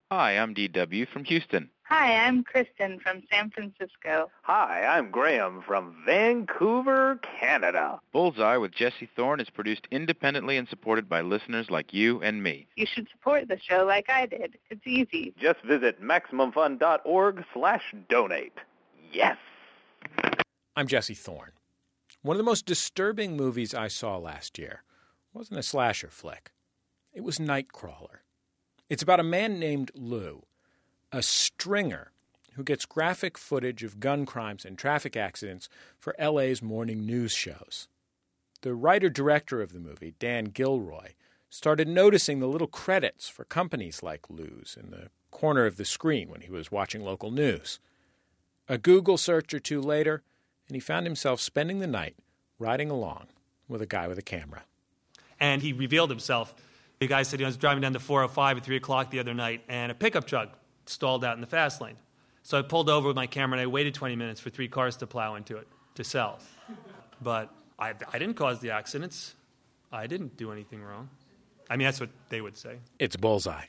Hi, I'm DW from Houston. Hi, I'm Kristen from San Francisco. Hi, I'm Graham from Vancouver, Canada. Bullseye with Jesse Thorne is produced independently and supported by listeners like you and me. You should support the show like I did. It's easy. Just visit MaximumFun.org/donate. Yes! I'm Jesse Thorne. One of the most disturbing movies I saw last year wasn't a slasher flick. It was Nightcrawler. It's about a man named Lou, a stringer who gets graphic footage of gun crimes and traffic accidents for LA's morning news shows. The writer-director of the movie, Dan Gilroy, started noticing the little credits for companies like Lou's in the corner of the screen when he was watching local news. A Google search or two later, and he found himself spending the night riding along with a guy with a camera. And he revealed himself. The guy said he was driving down the 405 at 3 o'clock the other night, and a pickup truck stalled out in the fast lane. So I pulled over with my camera, and I waited 20 minutes for 3 cars to plow into it to sell. But I didn't cause the accidents. I didn't do anything wrong. I mean, that's what they would say. It's Bullseye.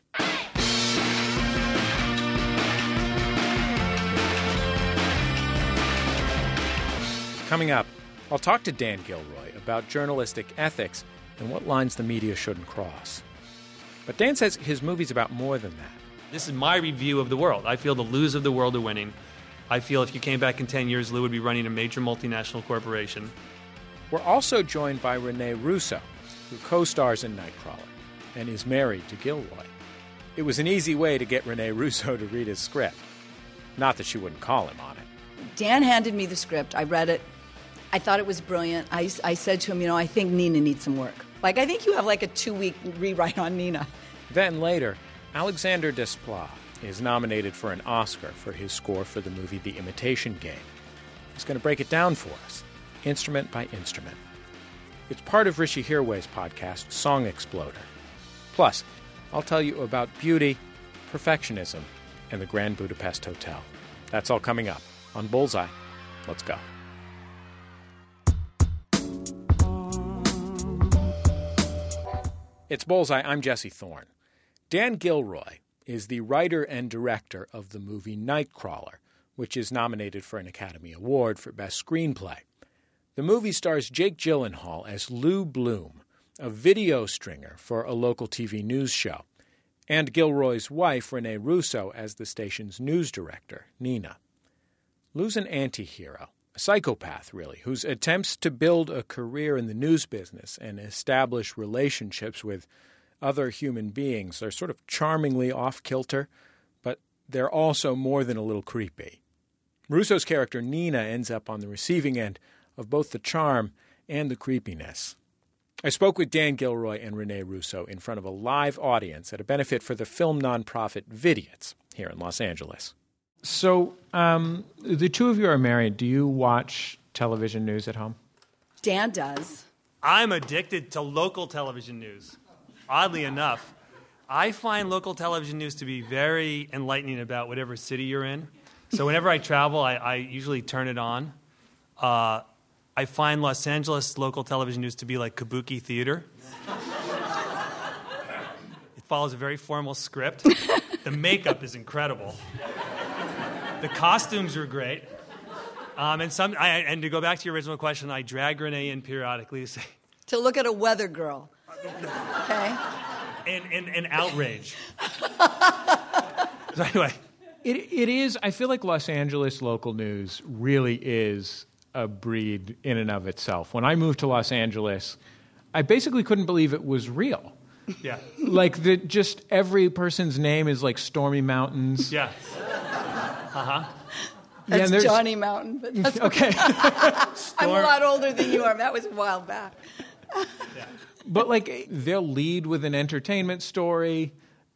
Coming up, I'll talk to Dan Gilroy about journalistic ethics and what lines the media shouldn't cross. But Dan says his movie's about more than that. This is my review of the world. I feel the Lou's of the world are winning. I feel if you came back in 10 years, Lou would be running a major multinational corporation. We're also joined by Rene Russo, who co-stars in Nightcrawler and is married to Gilroy. It was an easy way to get Rene Russo to read his script. Not that she wouldn't call him on it. Dan handed me the script. I read it. I thought it was brilliant. I said to him, I think Nina needs some work. I think you have a 2-week rewrite on Nina. Then later, Alexander Desplat is nominated for an Oscar for his score for the movie The Imitation Game. He's going to break it down for us, instrument by instrument. It's part of Rishi Hirway's podcast, Song Exploder. Plus, I'll tell you about beauty, perfectionism, and the Grand Budapest Hotel. That's all coming up on Bullseye. Let's go. It's Bullseye. I'm Jesse Thorne. Dan Gilroy is the writer and director of the movie Nightcrawler, which is nominated for an Academy Award for Best Screenplay. The movie stars Jake Gyllenhaal as Lou Bloom, a video stringer for a local TV news show, and Gilroy's wife, Rene Russo, as the station's news director, Nina. Lou's an anti-hero, a psychopath, really, whose attempts to build a career in the news business and establish relationships with other human beings are sort of charmingly off-kilter, but they're also more than a little creepy. Russo's character, Nina, ends up on the receiving end of both the charm and the creepiness. I spoke with Dan Gilroy and Rene Russo in front of a live audience at a benefit for the film nonprofit Vidiots here in Los Angeles. So, the two of you are married. Do you watch television news at home? Dan does. I'm addicted to local television news. Oddly enough, I find local television news to be very enlightening about whatever city you're in. So whenever I travel, I usually turn it on. I find Los Angeles local television news to be like kabuki theater. It follows a very formal script. The makeup is incredible. The costumes are great. And to go back to your original question, I drag Renee in periodically to say... To look at a weather girl. Okay? And outrage. So anyway... It is, I feel like Los Angeles local news really is a breed in and of itself. When I moved to Los Angeles, I basically couldn't believe it was real. Yeah. Just every person's name is like Stormy Mountains. Yeah. Uh-huh. That's Johnny Mountain. But that's okay. I'm a lot older than you are. That was a while back. Yeah. But they'll lead with an entertainment story.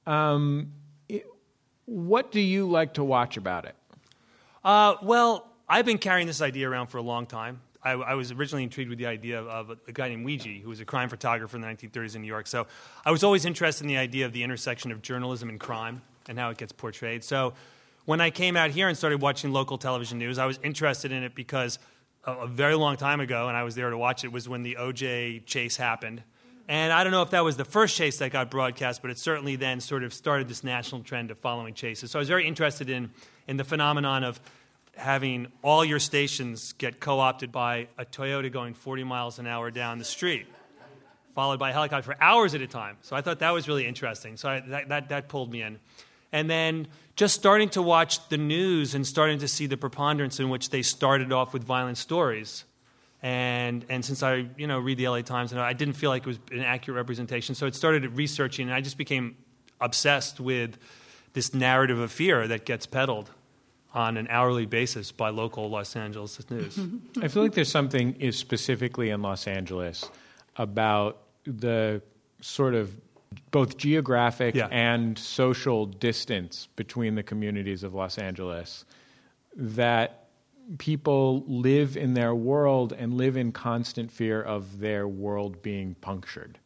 What do you like to watch about it? Well, I've been carrying this idea around for a long time. I was originally intrigued with the idea of a guy named Ouija, who was a crime photographer in the 1930s in New York. So I was always interested in the idea of the intersection of journalism and crime and how it gets portrayed. So when I came out here and started watching local television news, I was interested in it because a very long time ago, and I was there to watch it, was when the O.J. chase happened. And I don't know if that was the first chase that got broadcast, but it certainly then sort of started this national trend of following chases. So I was very interested in the phenomenon of having all your stations get co-opted by a Toyota going 40 miles an hour down the street, followed by a helicopter for hours at a time. So I thought that was really interesting. So that pulled me in. And then just starting to watch the news and starting to see the preponderance in which they started off with violent stories. And since I read the LA Times, and I didn't feel like it was an accurate representation, so I started researching, and I just became obsessed with this narrative of fear that gets peddled on an hourly basis by local Los Angeles news. I feel like there's something specifically in Los Angeles about the sort of both geographic and social distance between the communities of Los Angeles that people live in their world and live in constant fear of their world being punctured.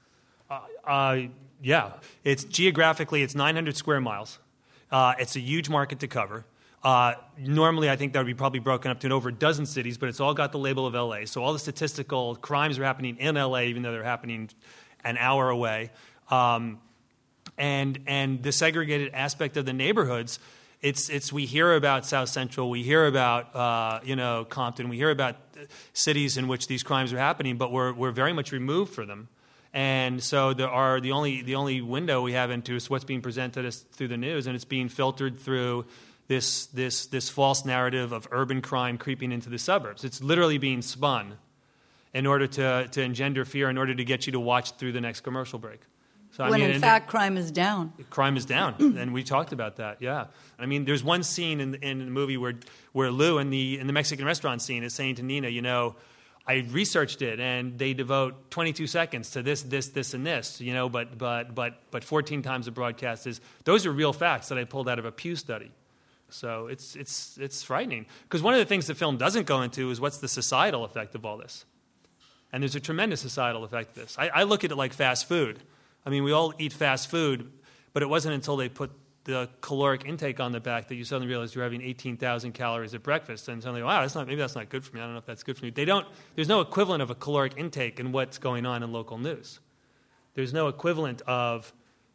Yeah. It's geographically, it's 900 square miles. It's a huge market to cover. Normally, I think that would be probably broken up to over a dozen cities, but it's all got the label of LA. So all the statistical crimes are happening in LA, even though they're happening an hour away. And the segregated aspect of the neighborhoods, it's we hear about South Central, we hear about Compton, we hear about cities in which these crimes are happening, but we're very much removed from them. And so the only window we have into is what's being presented us through the news, and it's being filtered through this false narrative of urban crime creeping into the suburbs. It's literally being spun in order to engender fear, in order to get you to watch through the next commercial break. So, in fact, crime is down. Crime is down, and we talked about that. Yeah, I mean, there's one scene in the movie where Lou in the Mexican restaurant scene is saying to Nina, I researched it, and they devote 22 seconds to this, and this, but 14 times the broadcast is. Those are real facts that I pulled out of a Pew study. So it's frightening, because one of the things the film doesn't go into is what's the societal effect of all this, and there's a tremendous societal effect of this. I look at it like fast food. I mean, we all eat fast food, but it wasn't until they put the caloric intake on the back that you suddenly realize you're having 18,000 calories at breakfast, and suddenly, wow, maybe that's not good for me. I don't know if that's good for me. There's no equivalent of a caloric intake in what's going on in local news. There's no equivalent of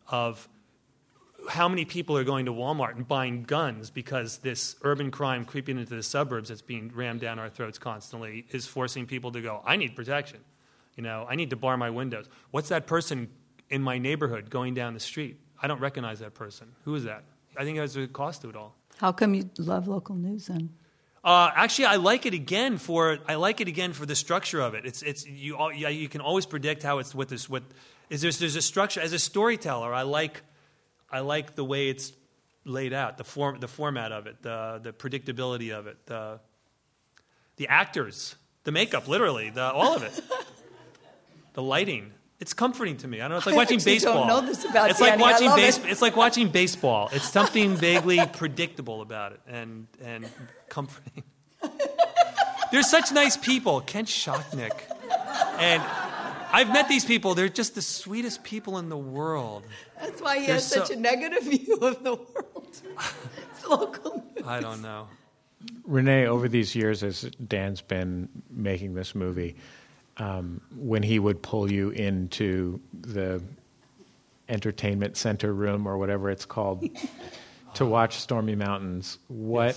how many people are going to Walmart and buying guns because this urban crime creeping into the suburbs that's being rammed down our throats constantly is forcing people to go, I need protection. I need to bar my windows. What's that person in my neighborhood going down the street? I don't recognize that person. Who is that? I think there's a cost to it all. How come you love local news then? Actually, I like it again for the structure of it. You can always predict how it's there's a structure. As a storyteller, I like the way it's laid out, the format of it, the predictability of it, the actors, the makeup, literally, all of it, the lighting. It's comforting to me. I don't know. It's like watching baseball. I don't know this about it's Danny. It's like watching baseball. It's something vaguely predictable about it and comforting. There's such nice people. Ken Shocknick. And I've met these people. They're just the sweetest people in the world. That's why he has such a negative view of the world. It's local news. I don't know. Renee, over these years, as Dan's been making this movie, when he would pull you into the entertainment center room or whatever it's called to watch Stormy Mountains, what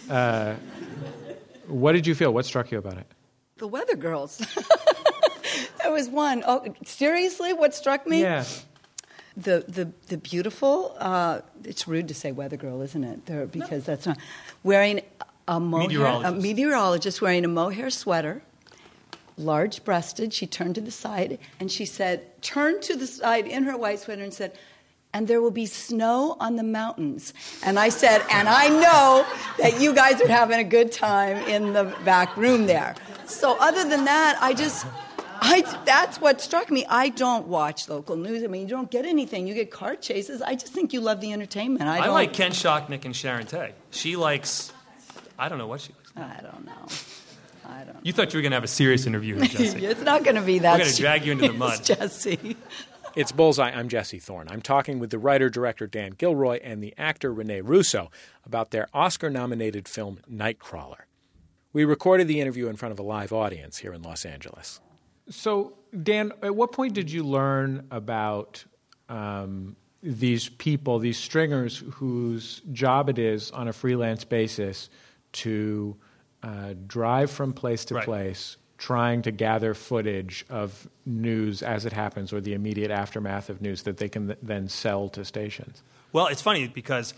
did you feel? What struck you about it? The Weather Girls. There was one. Oh, seriously? What struck me? Yeah. The beautiful, it's rude to say weather girl, isn't it? Because that's not. Wearing a meteorologist wearing a mohair sweater, large-breasted. She turned to the side, and she turned to the side in her white sweater and said, and there will be snow on the mountains. And I said, and I know that you guys are having a good time in the back room there. So other than that, that's what struck me. I don't watch local news. I mean, you don't get anything. You get car chases. I just think you love the entertainment. I like Ken Shocknick and Sharon Tate. She likes, I don't know what she likes. I don't know. You thought you were going to have a serious interview with Jesse. It's not going to be that. We're going to drag you into the mud. Jesse. It's Bullseye. I'm Jesse Thorne. I'm talking with the writer-director Dan Gilroy and the actor Rene Russo about their Oscar-nominated film Nightcrawler. We recorded the interview in front of a live audience here in Los Angeles. So, Dan, at what point did you learn about these people, these stringers, whose job it is on a freelance basis to drive from place to place, trying to gather footage of news as it happens or the immediate aftermath of news that they can then sell to stations? Well, it's funny because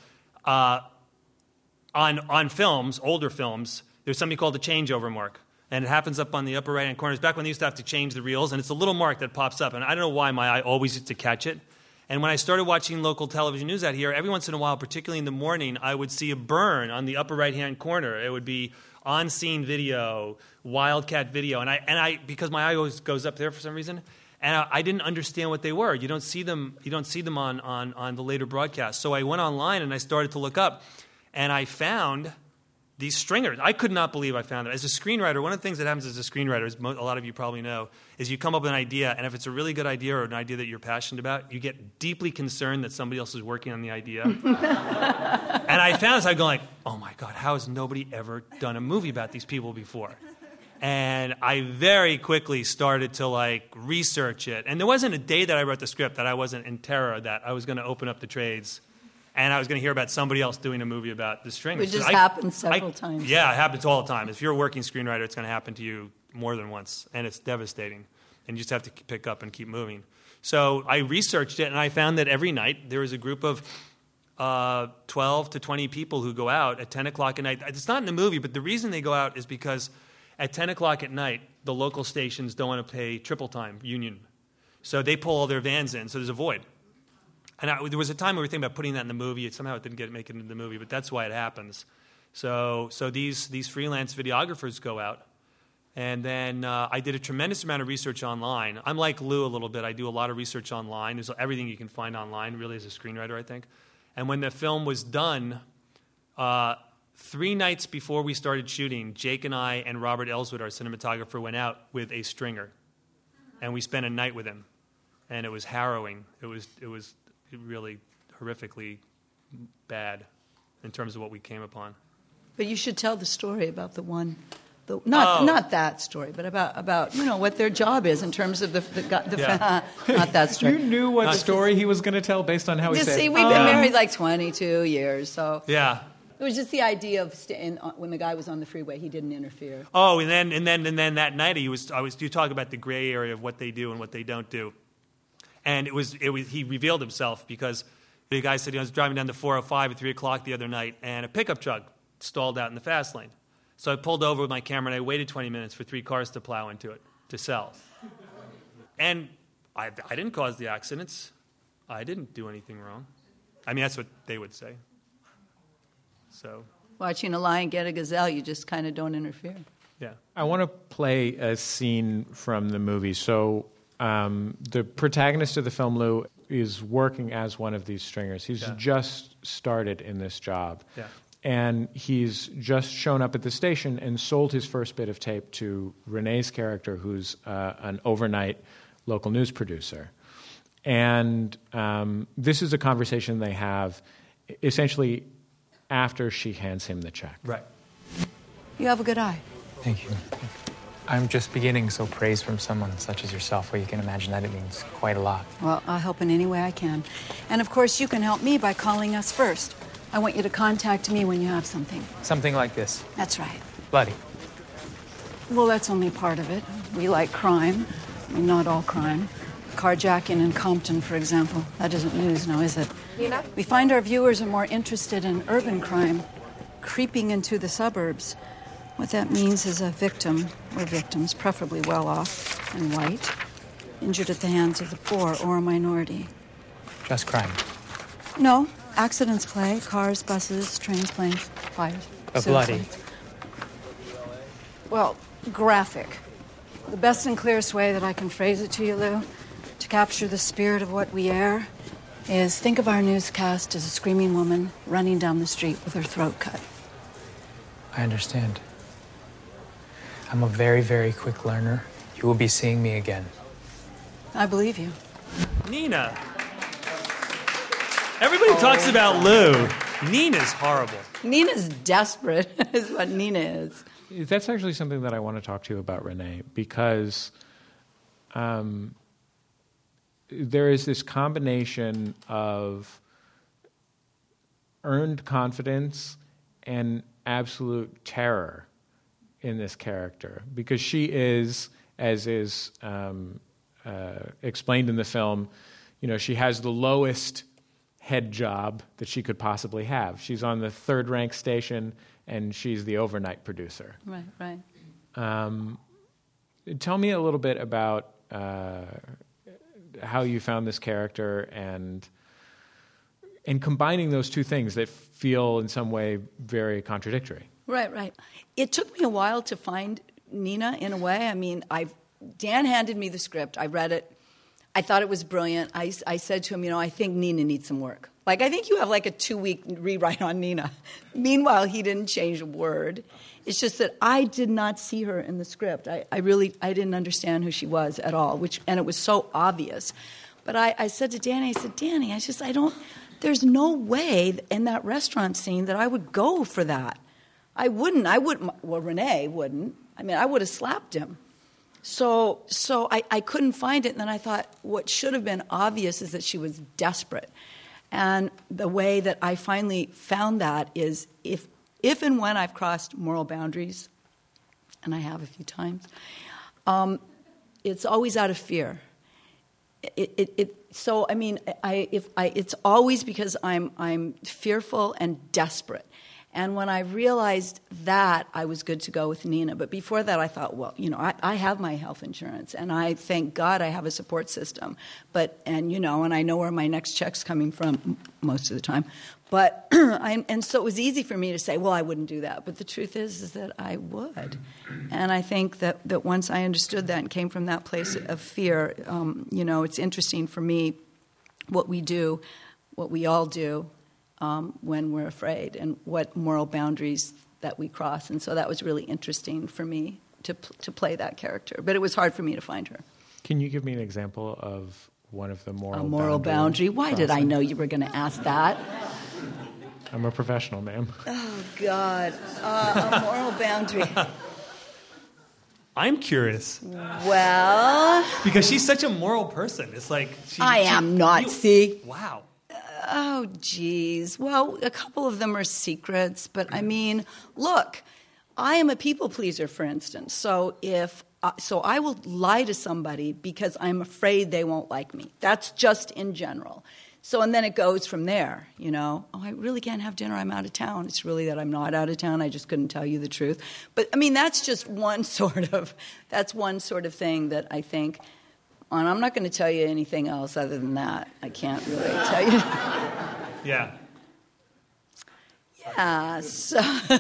on films, older films, there's something called the changeover mark. And it happens up on the upper right-hand corner. It's back when they used to have to change the reels, and it's a little mark that pops up. And I don't know why my eye always used to catch it. And when I started watching local television news out here, every once in a while, particularly in the morning, I would see a burn on the upper right-hand corner. It would be on-scene video, wildcat video. And I because my eye always goes up there for some reason, and I didn't understand what they were. You don't see them on the later broadcasts. So I went online and I started to look up, and I found these stringers. I could not believe I found them. As a screenwriter, one of the things that happens as a screenwriter, as a lot of you probably know, is you come up with an idea, and if it's a really good idea or an idea that you're passionate about, you get deeply concerned that somebody else is working on the idea. And I found this, I go like, oh my God, how has nobody ever done a movie about these people before? And I very quickly started to research it. And there wasn't a day that I wrote the script that I wasn't in terror that I was going to open up the trades and I was going to hear about somebody else doing a movie about the stringers. Which just happens several times. Yeah, it happens all the time. If you're a working screenwriter, it's going to happen to you more than once, and it's devastating. And you just have to pick up and keep moving. So I researched it, and I found that every night there is a group of 12 to 20 people who go out at 10 o'clock at night. It's not in the movie, but the reason they go out is because at 10 o'clock at night, the local stations don't want to pay triple time, union. So they pull all their vans in, so there's a void. And there was a time we were thinking about putting that in the movie. Somehow it didn't make it into the movie, but that's why it happens. So these freelance videographers go out, and then I did a tremendous amount of research online. I'm like Lou a little bit. I do a lot of research online. There's everything you can find online, really, as a screenwriter, I think. And when the film was done, 3 nights before we started shooting, Jake and I and Robert Elswood, our cinematographer, went out with a stringer, and we spent a night with him, and it was harrowing. It was really horrifically bad in terms of what we came upon. But you should tell the story about not that story, but about what their job is in terms of not that story. You knew what story he was going to tell based on how he said. See, we've been married 22 years, so yeah. It was just the idea of when the guy was on the freeway, he didn't interfere. Oh, and then that night you talk about the gray area of what they do and what they don't do. And he revealed himself because the guy said he was driving down the 405 at 3 o'clock the other night, and a pickup truck stalled out in the fast lane. So I pulled over with my camera, and I waited 20 minutes for 3 cars to plow into it to sell. And I didn't cause the accidents. I didn't do anything wrong. I mean, that's what they would say. So watching a lion get a gazelle, you just kind of don't interfere. Yeah. I want to play a scene from the movie. So the protagonist of the film, Lou, is working as one of these stringers. He's just started in this job. Yeah. And he's just shown up at the station and sold his first bit of tape to Renee's character, who's an overnight local news producer. And this is a conversation they have essentially after she hands him the check. Right. You have a good eye. Thank you. I'm just beginning, so praise from someone such as yourself, well, you can imagine that it means quite a lot. Well, I'll help in any way I can. And, of course, you can help me by calling us first. I want you to contact me when you have something. Something like this? That's right. Bloody. Well, that's only part of it. We like crime. I mean, not all crime. Carjacking in Compton, for example. That isn't news now, is it? Nina? We find our viewers are more interested in urban crime creeping into the suburbs. What that means is a victim, or victims, preferably well off and white, injured at the hands of the poor or a minority. Just crime? No. Accidents play. Cars, buses, trains, planes, fires. But bloody? Well, graphic. The best and clearest way that I can phrase it to you, Lou, to capture the spirit of what we air, is think of our newscast as a screaming woman running down the street with her throat cut. I understand. I'm a very, very quick learner. You will be seeing me again. I believe you. Nina. Everybody talks about Lou. Nina's horrible. Nina's desperate, is what Nina is. That's actually something that I want to talk to you about, Renee, because there is this combination of earned confidence and absolute terror in this character, because she is, as is explained in the film, she has the lowest head job that she could possibly have. She's on the third rank station, and she's the overnight producer. Right. Tell me a little bit about how you found this character and combining those two things that feel in some way very contradictory. Right. It took me a while to find Nina in a way. I mean, Dan handed me the script. I read it. I thought it was brilliant. I said to him, I think Nina needs some work. I think you have a 2-week rewrite on Nina. Meanwhile, he didn't change a word. It's just that I did not see her in the script. I didn't understand who she was at all, and it was so obvious. But I said to Danny, Danny, there's no way in that restaurant scene that I would go for that. I wouldn't. Well, Renee wouldn't. I would have slapped him. So I couldn't find it, and then I thought what should have been obvious is that she was desperate. And the way that I finally found that is if and when I've crossed moral boundaries, and I have a few times, it's always out of fear. It's always because I'm fearful and desperate. And when I realized that, I was good to go with Nina. But before that, I thought, I have my health insurance, and I thank God I have a support system. And I know where my next check's coming from most of the time. But so it was easy for me to say, well, I wouldn't do that. But the truth is that I would. And I think that once I understood that and came from that place of fear, it's interesting for me what we all do. When we're afraid, and what moral boundaries that we cross. And so that was really interesting for me to play that character. But it was hard for me to find her. Can you give me an example of one of the moral boundary? Why crossing? Did I know you were going to ask that? I'm a professional, ma'am. Oh, God. A moral boundary. I'm curious. Well... Because she's such a moral person. It's like... See? Wow. Oh, geez. Well, a couple of them are secrets, but look, I am a people pleaser, for instance. So I will lie to somebody because I'm afraid they won't like me. That's just in general. So, and then it goes from there, Oh, I really can't have dinner. I'm out of town. It's really that I'm not out of town. I just couldn't tell you the truth. But, that's just one sort of thing that I think... And I'm not going to tell you anything else other than that. I can't really tell you. Yeah. Yeah, so...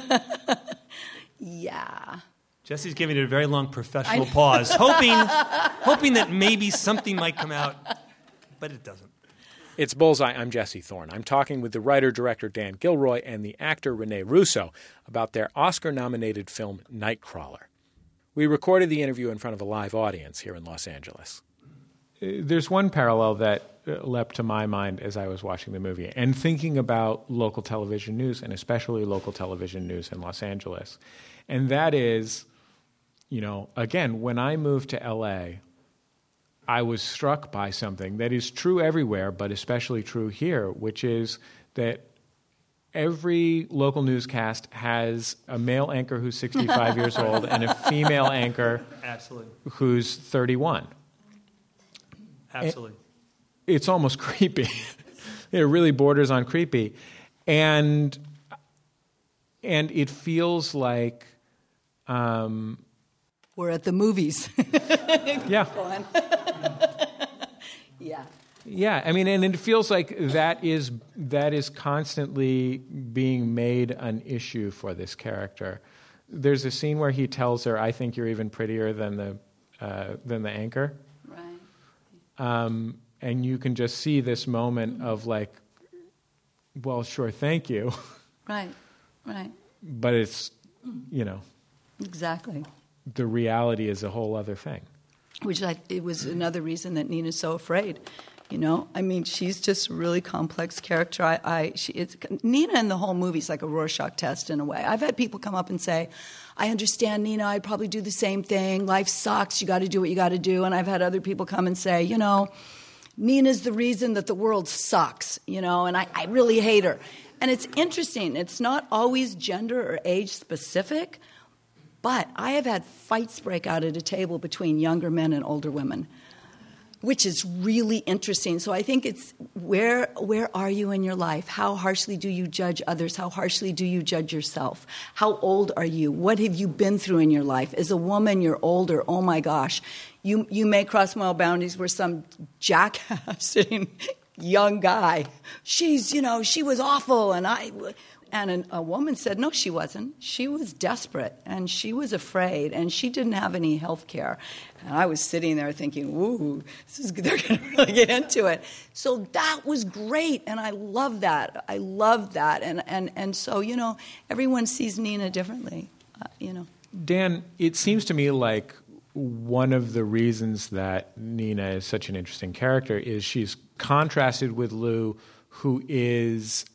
yeah. Jesse's giving it a very long professional pause, hoping that maybe something might come out, but it doesn't. It's Bullseye. I'm Jesse Thorne. I'm talking with the writer-director Dan Gilroy and the actor Rene Russo about their Oscar-nominated film Nightcrawler. We recorded the interview in front of a live audience here in Los Angeles. There's one parallel that leapt to my mind as I was watching the movie and thinking about local television news, and especially local television news in Los Angeles. And that is, again, when I moved to L.A., I was struck by something that is true everywhere, but especially true here, which is that every local newscast has a male anchor who's 65 years old and a female anchor who's 31. Absolutely. It's almost creepy. It really borders on creepy. And it feels like... we're at the movies. Yeah. Go on. Yeah. Yeah, and it feels like that is constantly being made an issue for this character. There's a scene where he tells her, "I think you're even prettier than the anchor." Right. And you can just see this moment of well, sure, thank you. Right. But it's, Exactly. The reality is a whole other thing. It was another reason that Nina's so afraid. You know, I mean, she's just a really complex character. Nina in the whole movie is like a Rorschach test in a way. I've had people come up and say, I understand, Nina, I'd probably do the same thing. Life sucks. You got to do what you got to do. And I've had other people come and say, you know, Nina's the reason that the world sucks, you know, and I really hate her. And it's interesting. It's not always gender or age specific, but I have had fights break out at a table between younger men and older women, which is really interesting. So I think it's where are you in your life? How harshly do you judge others? How harshly do you judge yourself? How old are you? What have you been through in your life? As a woman, you're older. Oh, my gosh. You may cross moral boundaries where some jackass young guy, she was awful, and a woman said, no, she wasn't. She was desperate, and she was afraid, and she didn't have any health care. And I was sitting there thinking, ooh, they're going to really get into it. So that was great, and I love that. I love that. And so, you know, everyone sees Nina differently, you know. Dan, it seems to me like one of the reasons that Nina is such an interesting character is she's contrasted with Lou, who is,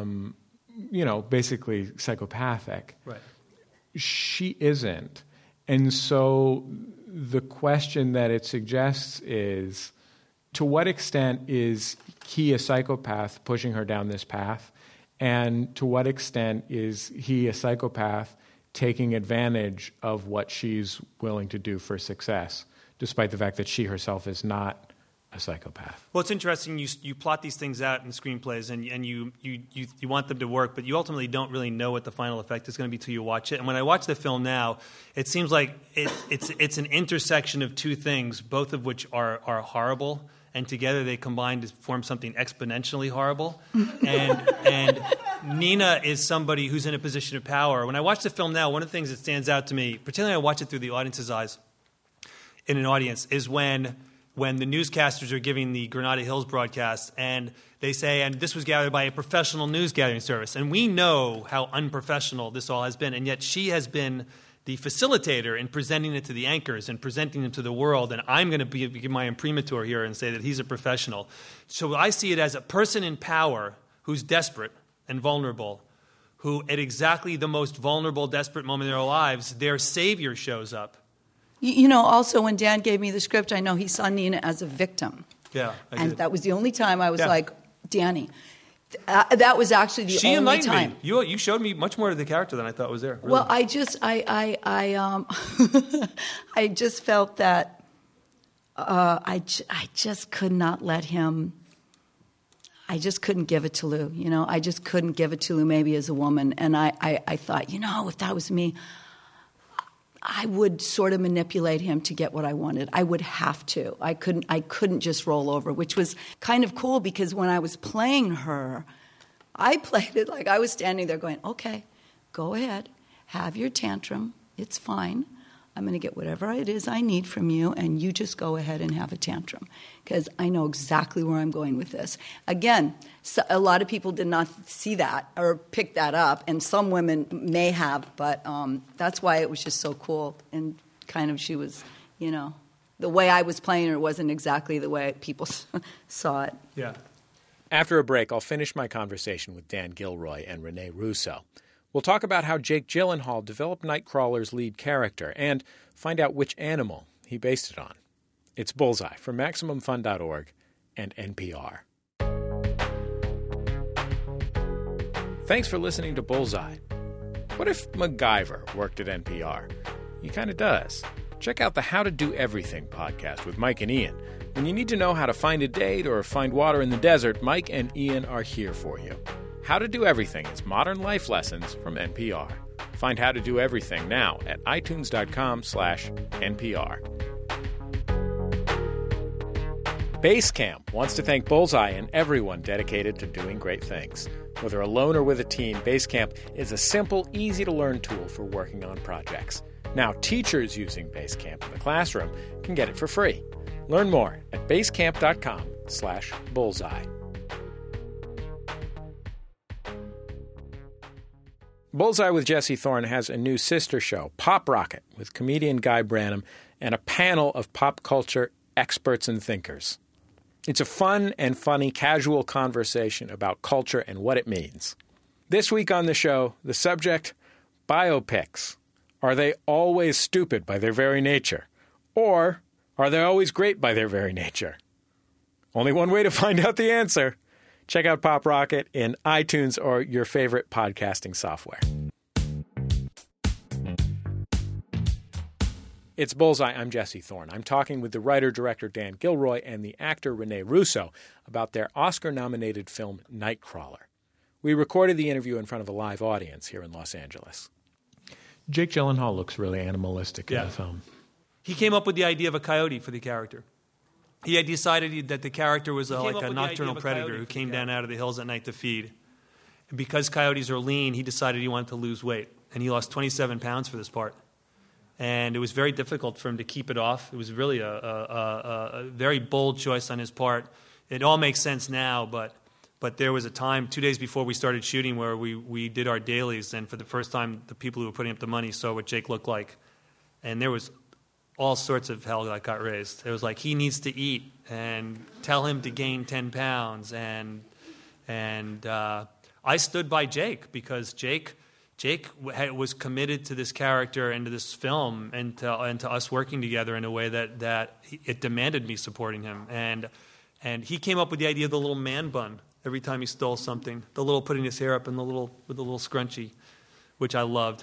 basically psychopathic. Right. She isn't. And so the question that it suggests is, to what extent is he a psychopath pushing her down this path? And to what extent is he a psychopath taking advantage of what she's willing to do for success, despite the fact that she herself is not a psychopath? Well, it's interesting. You plot these things out in screenplays, and you want them to work, but you ultimately don't really know what the final effect is going to be till you watch it. And when I watch the film now, it seems like it's an intersection of two things, both of which are horrible, and together they combine to form something exponentially horrible. And Nina is somebody who's in a position of power. When I watch the film now, one of the things that stands out to me, particularly when I watch it through the audience's eyes, in an audience, is when the newscasters are giving the Granada Hills broadcast, and they say, and this was gathered by a professional news gathering service. And we know how unprofessional this all has been, and yet she has been the facilitator in presenting it to the anchors and presenting it to the world, and I'm going to give my imprimatur here and say that he's a professional. So I see it as a person in power who's desperate and vulnerable, who at exactly the most vulnerable, desperate moment in their lives, their savior shows up. You know, also when Dan gave me the script, I know he saw Nina as a victim. Yeah, and that was the only time I was like, Danny. That was actually the she only time. Me. You showed me much more of the character than I thought was there. Really. Well, I just felt that I just could not let him. I just couldn't give it to Lou. You know, I just couldn't give it to Lou. Maybe as a woman, and I thought, you know, if that was me, I would sort of manipulate him to get what I wanted. I would have to. I couldn't just roll over, which was kind of cool because when I was playing her, I played it like I was standing there going, okay, go ahead, have your tantrum. It's fine. I'm going to get whatever it is I need from you, and you just go ahead and have a tantrum because I know exactly where I'm going with this. Again, so a lot of people did not see that or pick that up, and some women may have, but that's why it was just so cool. And kind of she was, you know, the way I was playing her wasn't exactly the way people saw it. Yeah. After a break, I'll finish my conversation with Dan Gilroy and Rene Russo. We'll talk about how Jake Gyllenhaal developed Nightcrawler's lead character and find out which animal he based it on. It's Bullseye from MaximumFun.org and NPR. Thanks for listening to Bullseye. What if MacGyver worked at NPR? He kind of does. Check out the How to Do Everything podcast with Mike and Ian. When you need to know how to find a date or find water in the desert, Mike and Ian are here for you. How to Do Everything is modern life lessons from NPR. Find How to Do Everything now at itunes.com/NPR. Basecamp wants to thank Bullseye and everyone dedicated to doing great things. Whether alone or with a team, Basecamp is a simple, easy-to-learn tool for working on projects. Now, teachers using Basecamp in the classroom can get it for free. Learn more at basecamp.com/bullseye. Bullseye with Jesse Thorne has a new sister show, Pop Rocket, with comedian Guy Branum and a panel of pop culture experts and thinkers. It's a fun and funny casual conversation about culture and what it means. This week on the show, the subject, biopics. Are they always stupid by their very nature? Or are they always great by their very nature? Only one way to find out the answer. Check out Pop Rocket in iTunes or your favorite podcasting software. It's Bullseye. I'm Jesse Thorne. I'm talking with the writer-director Dan Gilroy and the actor Rene Russo about their Oscar-nominated film Nightcrawler. We recorded the interview in front of a live audience here in Los Angeles. Jake Gyllenhaal looks really animalistic in the film. He came up with the idea of a coyote for the character. He had decided that the character was like a nocturnal predator who came down out of the hills at night to feed. And because coyotes are lean, he decided he wanted to lose weight. And he lost 27 pounds for this part. And it was very difficult for him to keep it off. It was really a very bold choice on his part. It all makes sense now, but there was a time, 2 days before we started shooting, where we did our dailies, and for the first time, the people who were putting up the money saw what Jake looked like. And there was all sorts of hell that got raised. It was like, he needs to eat, and tell him to gain 10 pounds. And I stood by Jake, because Jake was committed to this character and to this film and to us working together in a way that it demanded me supporting him. And he came up with the idea of the little man bun every time he stole something, the little putting his hair up in with the little scrunchie, which I loved.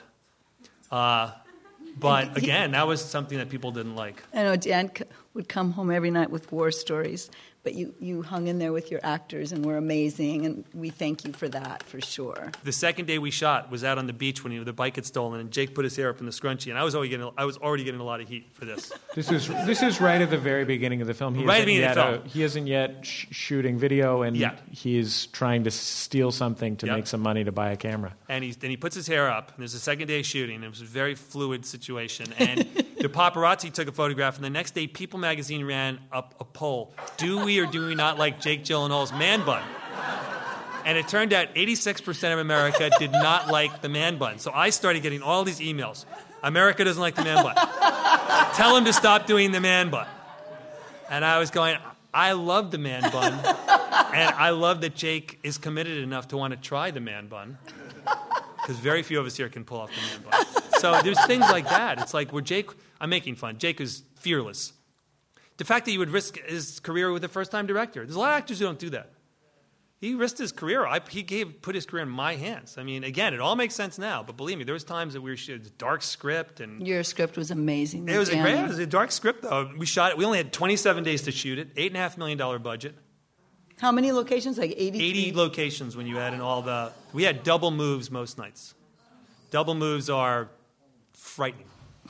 But again, that was something that people didn't like. I know Dan would come home every night with war stories, but you hung in there with your actors and were amazing, and we thank you for that, for sure. The second day we shot was out on the beach when the bike had stolen, and Jake put his hair up in the scrunchie, and I was already getting a lot of heat for this. This is right at the very beginning of the film. He isn't yet shooting video, and he is trying to steal something to make some money to buy a camera. And he puts his hair up, and there's a second day shooting, and it was a very fluid situation, and the paparazzi took a photograph, and the next day People magazine ran up a poll. Do we or do we not like Jake Gyllenhaal's man bun? And it turned out 86% of America did not like the man bun. So I started getting all these emails. America doesn't like the man bun. Tell him to stop doing the man bun. And I was going, I love the man bun. And I love that Jake is committed enough to want to try the man bun. Because very few of us here can pull off the man bun. So there's things like that. It's like where Jake, I'm making fun. Jake is fearless. The fact that he would risk his career with a first-time director. There's a lot of actors who don't do that. He risked his career. He put his career in my hands. I mean, again, it all makes sense now. But believe me, there was times that we were shooting a dark script. And your script was amazing. It was a dark script, though. We shot it. We only had 27 days to shoot it. $8.5 million budget. How many locations? Like 83? 80 locations when you add in all the... We had double moves most nights. Double moves are frightening.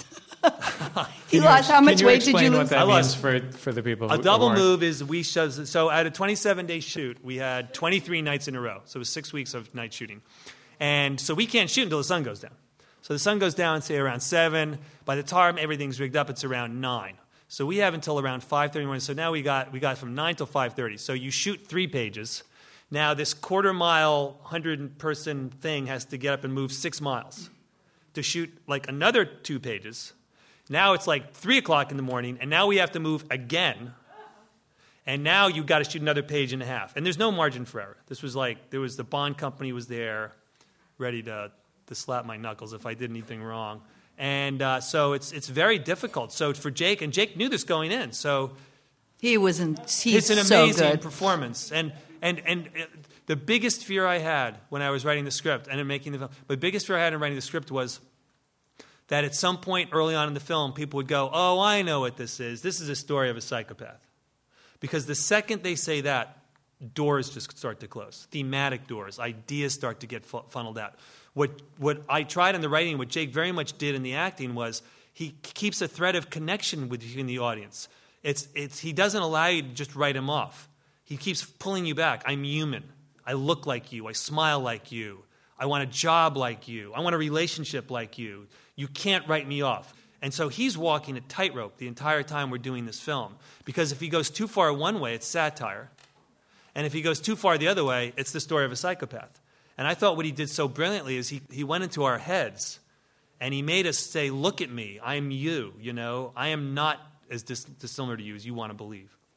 He lost how much weight did you lose? What that means for the people who A double move is so at a 27-day shoot, we had 23 nights in a row. So it was 6 weeks of night shooting. And so we can't shoot until the sun goes down. So the sun goes down, say, around 7. By the time everything's rigged up, it's around 9. So we have until around 5:30 in the morning. So now we got from 9 till 5:30. So you shoot 3 pages. Now this quarter-mile, 100-person thing has to get up and move 6 miles to shoot like another 2 pages. Now it's like 3 o'clock in the morning, and now we have to move again. And now you've got to shoot another page and a half. And there's no margin for error. This was like, the Bond company was there, ready to slap my knuckles if I did anything wrong. And so it's very difficult. So for Jake, and Jake knew this going in, so it's an amazing performance. And the biggest fear I had when I was writing the script and in making the film, the biggest fear I had in writing the script was that at some point early on in the film, people would go, oh, I know what this is. This is a story of a psychopath. Because the second they say that, doors just start to close. Thematic doors. Ideas start to get funneled out. What I tried in the writing, what Jake very much did in the acting was he keeps a thread of connection between the audience. He doesn't allow you to just write him off. He keeps pulling you back. I'm human. I look like you. I smile like you. I want a job like you. I want a relationship like you. You can't write me off. And so he's walking a tightrope the entire time we're doing this film. Because if he goes too far one way, it's satire. And if he goes too far the other way, it's the story of a psychopath. And I thought what he did so brilliantly is he went into our heads and he made us say, look at me. I'm you, I am not as dissimilar to you as you want to believe.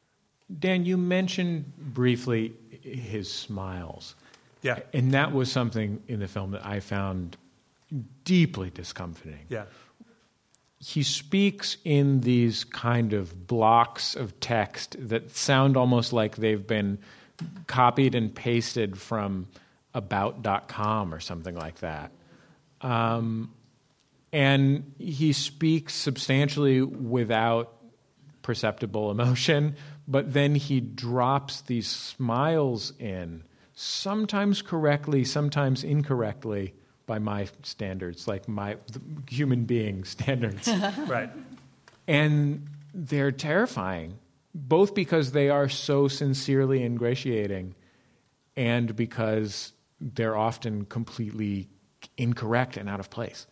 Dan, you mentioned briefly his smiles. Yeah. And that was something in the film that I found deeply discomforting. Yeah. He speaks in these kind of blocks of text that sound almost like they've been copied and pasted from about.com or something like that. And he speaks substantially without perceptible emotion, but then he drops these smiles in, sometimes correctly, sometimes incorrectly, by my standards, like the human being standards. Right. And they're terrifying, both because they are so sincerely ingratiating and because they're often completely incorrect and out of place.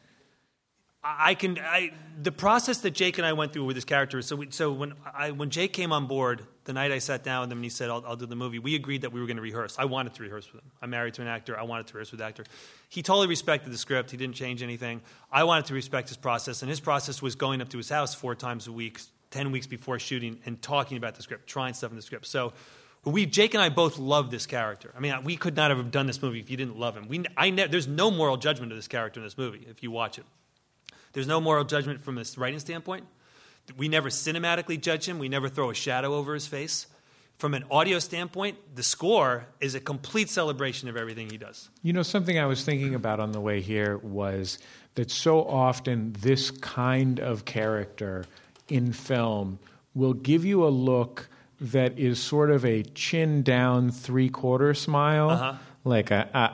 The process that Jake and I went through with this character. So when Jake came on board, the night I sat down with him and he said, "I'll do the movie," we agreed that we were going to rehearse. I wanted to rehearse with him. I'm married to an actor. I wanted to rehearse with the actor. He totally respected the script. He didn't change anything. I wanted to respect his process, and his process was going up to his house 4 times a week, 10 weeks before shooting, and talking about the script, trying stuff in the script. So Jake and I both love this character. I mean, we could not have done this movie if you didn't love him. There's no moral judgment of this character in this movie if you watch it. There's no moral judgment from a writing standpoint. We never cinematically judge him. We never throw a shadow over his face. From an audio standpoint, the score is a complete celebration of everything he does. You know, something I was thinking about on the way here was that so often this kind of character in film will give you a look that is sort of a chin down 3/4 smile, like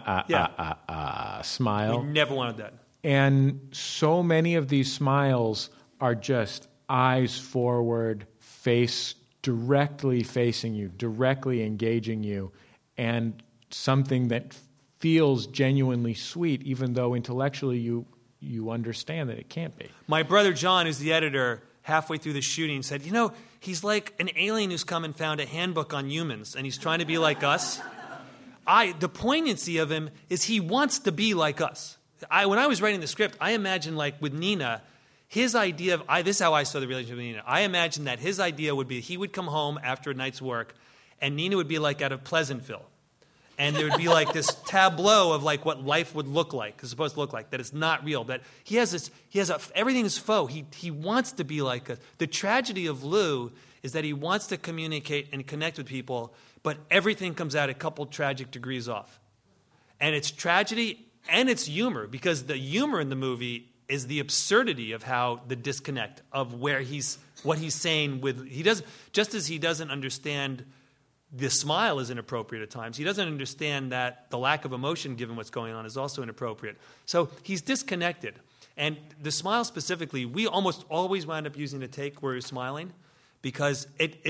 a smile. We never wanted that. And so many of these smiles are just eyes forward, face directly facing you, directly engaging you, and something that feels genuinely sweet, even though intellectually you understand that it can't be. My brother John, who's the editor, halfway through the shooting said, "You know, he's like an alien who's come and found a handbook on humans, and he's trying to be like us." The poignancy of him is he wants to be like us. When I was writing the script, I imagined, like with Nina, his idea of, this is how I saw the relationship with Nina. I imagined that his idea would be he would come home after a night's work, and Nina would be like out of Pleasantville. And there would be like this tableau of like what life would look like, is supposed to look like, that it's not real. That everything is faux. He wants to be like us. The tragedy of Lou is that he wants to communicate and connect with people, but everything comes out a couple tragic degrees off. And it's tragedy and it's humor, because the humor in the movie is the absurdity of how the disconnect of what he's saying just as he doesn't understand the smile is inappropriate at times. He doesn't understand that the lack of emotion given what's going on is also inappropriate. So he's disconnected. And the smile specifically, we almost always wind up using a take where he's smiling, because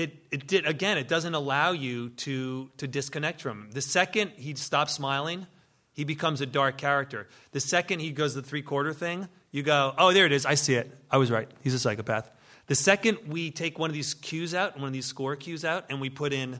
it doesn't allow you to disconnect from him. The second he stops smiling, he becomes a dark character. The second he goes the 3/4 thing, you go, "Oh, there it is. I see it. I was right. He's a psychopath." The second we take one of these cues out, one of these score cues out, and we put in,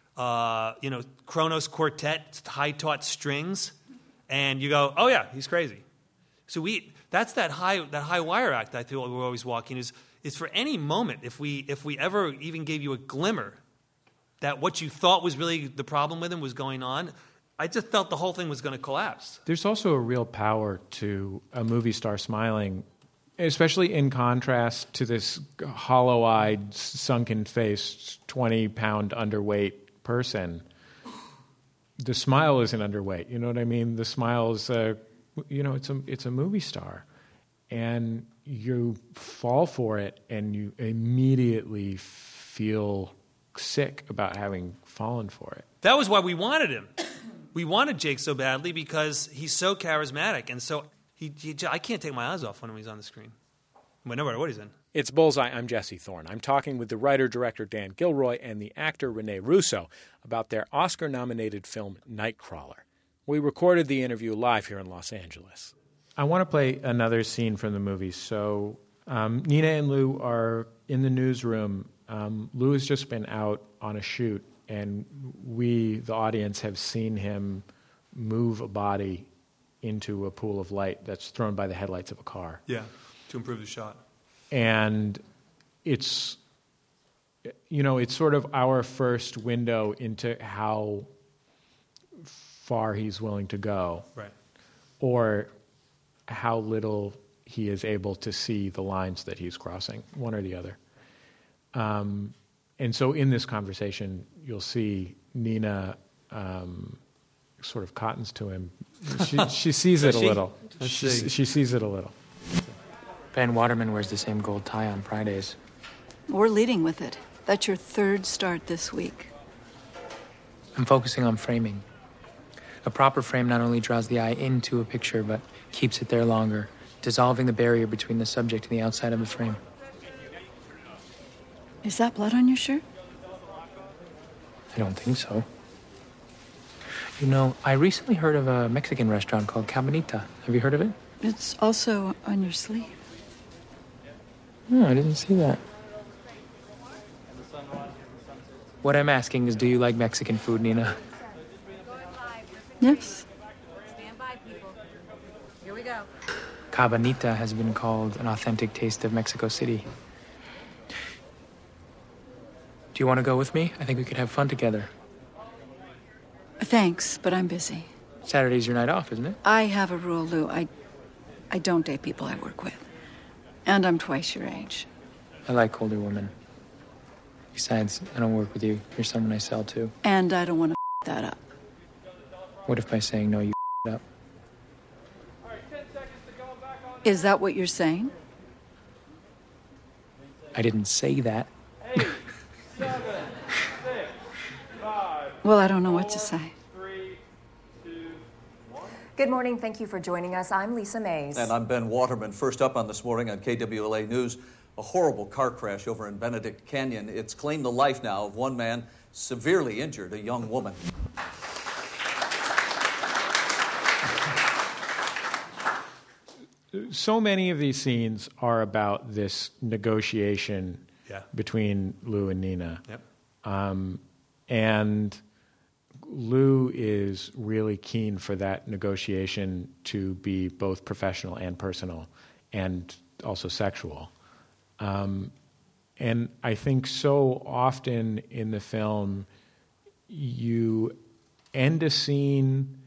Kronos Quartet, high taut strings, and you go, "Oh yeah, he's crazy." So that's that high wire act I feel we're always walking is for any moment, if we ever even gave you a glimmer that what you thought was really the problem with him was going on, I just felt the whole thing was going to collapse. There's also a real power to a movie star smiling, especially in contrast to this hollow-eyed, sunken-faced, 20-pound underweight person. The smile isn't underweight. You know what I mean? The smile is, it's a movie star. And you fall for it, and you immediately feel sick about having fallen for it. That was why we wanted him. We wanted Jake so badly because he's so charismatic, and so I can't take my eyes off when he's on the screen, no matter what he's in. It's Bullseye. I'm Jesse Thorne. I'm talking with the writer-director Dan Gilroy and the actor Rene Russo about their Oscar-nominated film Nightcrawler. We recorded the interview live here in Los Angeles. I want to play another scene from the movie. So Nina and Lou are in the newsroom. Lou has just been out on a shoot, and we, the audience, have seen him move a body into a pool of light that's thrown by the headlights of a car. Yeah, to improve the shot. And it's it's sort of our first window into how far he's willing to go. Right. Or how little he is able to see the lines that he's crossing, one or the other. And so in this conversation, you'll see Nina sort of cottons to him. She sees it a little. She sees it a little. Ben Waterman wears the same gold tie on Fridays. We're leading with it. That's your third start this week. I'm focusing on framing. A proper frame not only draws the eye into a picture, but keeps it there longer, dissolving the barrier between the subject and the outside of the frame. Is that blood on your shirt? I don't think so. I recently heard of a Mexican restaurant called Cabanita. Have you heard of it? It's also on your sleeve. No, I didn't see that. What I'm asking is, do you like Mexican food, Nina? Yes. Stand by, people. Here we go. Cabanita has been called an authentic taste of Mexico City. Do you want to go with me? I think we could have fun together. Thanks, but I'm busy. Saturday's your night off, isn't it? I have a rule, Lou. I don't date people I work with. And I'm twice your age. I like older women. Besides, I don't work with you. You're someone I sell to. And I don't want to that up. What if by saying no, you up? Is that what you're saying? I didn't say that. 8, 7, 6, 5. Well, I don't know what to say. 3, 2, 1. Good morning. Thank you for joining us. I'm Lisa Mays. And I'm Ben Waterman. First up on This Morning on KWLA News, a horrible car crash over in Benedict Canyon. It's claimed the life now of one man, severely injured a young woman. So many of these scenes are about this negotiation between Lou and Nina. Yep. And Lou is really keen for that negotiation to be both professional and personal and also sexual. And I think so often in the film, you end a scene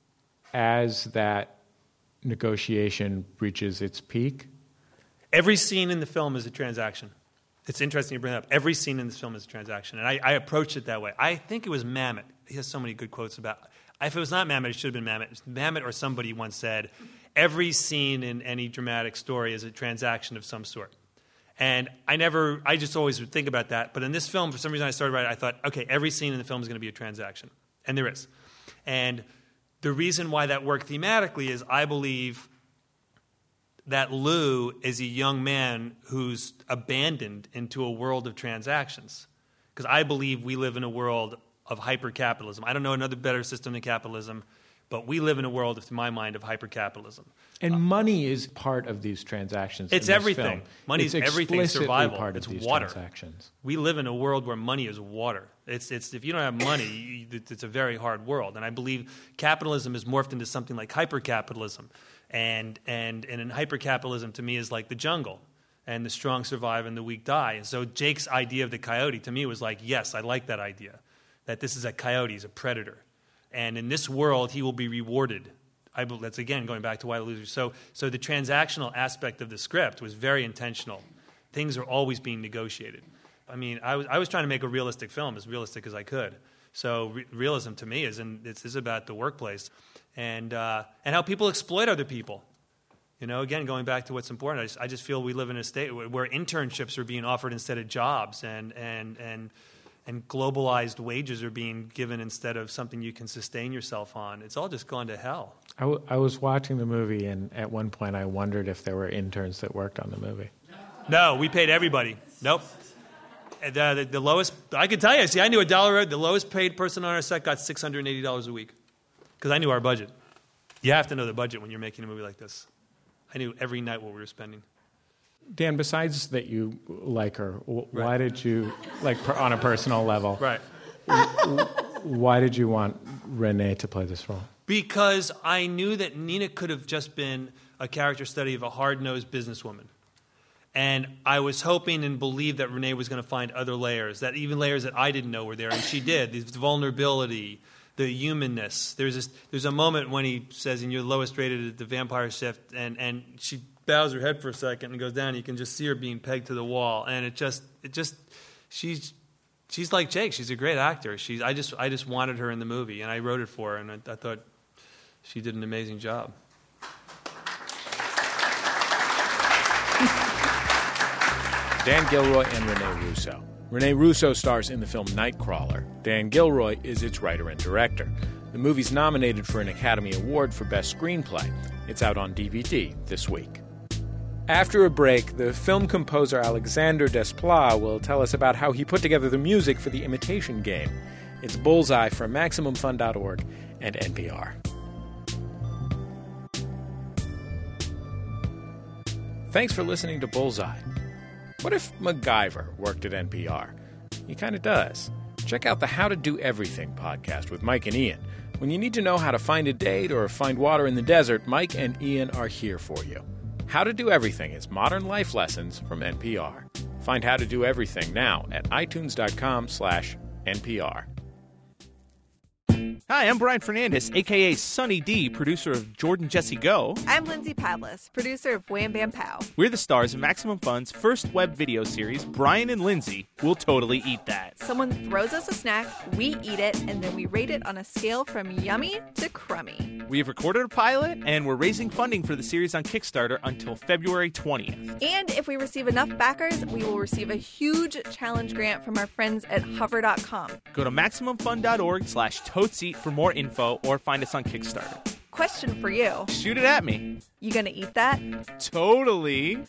as that negotiation reaches its peak. Every scene in the film is a transaction. It's interesting you bring that up. Every scene in this film is a transaction. And I approached it that way. I think it was Mamet. He has so many good quotes about if it was not Mamet, it should have been Mamet. Mamet or somebody once said, every scene in any dramatic story is a transaction of some sort. And I just always would think about that. But in this film, for some reason I started writing, I thought, okay, every scene in the film is going to be a transaction. And there is. And the reason why that worked thematically is I believe that Lou is a young man who's abandoned into a world of transactions. Because I believe we live in a world of hyper-capitalism. I don't know another better system than capitalism, but we live in a world, to my mind, of hyper-capitalism. And money is part of these transactions. It's everything. Money is everything. Survival. Part it's of these water. Transactions. We live in a world where money is water. It's if you don't have money, it's a very hard world. And I believe capitalism has morphed into something like hyper-capitalism. And in hyper-capitalism, to me, is like the jungle. And the strong survive and the weak die. And so Jake's idea of the coyote, to me, was like, yes, I like that idea. That this is a coyote, he's a predator. And in this world, he will be rewarded. That's, again, going back to Why the Losers. So the transactional aspect of the script was very intentional. Things are always being negotiated. I mean, I was trying to make a realistic film, as realistic as I could. So realism, to me, is about the workplace and how people exploit other people. You know, again, going back to what's important, I just feel we live in a state where internships are being offered instead of jobs, and globalized wages are being given instead of something you can sustain yourself on. It's all just gone to hell. I was watching the movie, and at one point I wondered if there were interns that worked on the movie. No, we paid everybody. Nope. The lowest, I could tell you, see, I knew the lowest paid person on our set got $680 a week because I knew our budget. You have to know the budget when you're making a movie like this. I knew every night what we were spending. Dan, besides that you like her, why did you, like on a personal level, why did you want Renee to play this role? Because I knew that Nina could have just been a character study of a hard-nosed businesswoman. And I was hoping and believed that Renee was going to find other layers, that even layers that I didn't know were there, and she did. The vulnerability, the humanness. There's a moment when he says, and you're lowest rated at the vampire shift, and she bows her head for a second and goes down. You can just see her being pegged to the wall, and she's like Jake. She's a great actor. I just wanted her in the movie, and I wrote it for her, and I thought she did an amazing job. Dan Gilroy and Rene Russo. Rene Russo stars in the film Nightcrawler. Dan Gilroy is its writer and director. The movie's nominated for an Academy Award for Best Screenplay. It's out on DVD this week. After a break, the film composer Alexander Desplat will tell us about how he put together the music for The Imitation Game. It's Bullseye from MaximumFun.org and NPR. Thanks for listening to Bullseye. What if MacGyver worked at NPR? He kind of does. Check out the How to Do Everything podcast with Mike and Ian. When you need to know how to find a date or find water in the desert, Mike and Ian are here for you. How to Do Everything is modern life lessons from NPR. Find How to Do Everything now at itunes.com/NPR. Hi, I'm Brian Fernandez, a.k.a. Sunny D, producer of Jordan Jesse Go. I'm Lindsay Pavlis, producer of Wham Bam Pow. We're the stars of Maximum Fun's first web video series, Brian and Lindsay Will Totally Eat That. Someone throws us a snack, we eat it, and then we rate it on a scale from yummy to crummy. We have recorded a pilot, and we're raising funding for the series on Kickstarter until February 20th. And if we receive enough backers, we will receive a huge challenge grant from our friends at Hover.com. Go to MaximumFun.org/toteseat for more info or find us on Kickstarter. Question for you. Shoot it at me. You gonna eat that? Totally.